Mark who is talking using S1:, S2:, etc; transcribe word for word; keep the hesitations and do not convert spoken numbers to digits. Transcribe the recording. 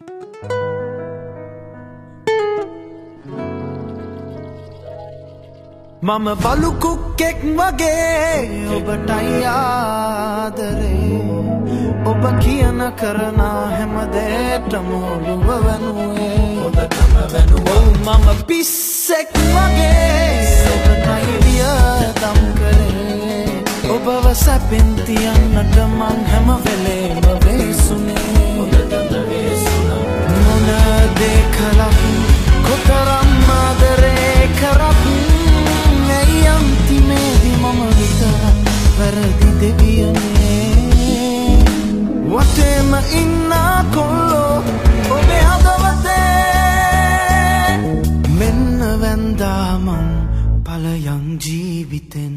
S1: මම බලු කුක්කෙක් වගේ ඔබටයි ආදරේ ඔබ කියන කරන හැම දෙයකටම ඔළුව වැනුවේ ඔබටම වැනුවෝ මම පිස්සෙක් වගේ ඔබටයි වියදම් කරේ ඔබව සැපෙන් තියන්නට මං හැම වෙලේම වෙසුනේ ඔබටම වෙසුනා මොන දේ කළත් කොතරම් ආදරේ කරත් අන්තිමේදී මම විතරක් වැරදි දෙවියනේ වටේම ඉන්න කොල්ලෝ ඔබේ හදවතේ මෙන්න වැන්දා මං පලයන් ජීවිතෙන්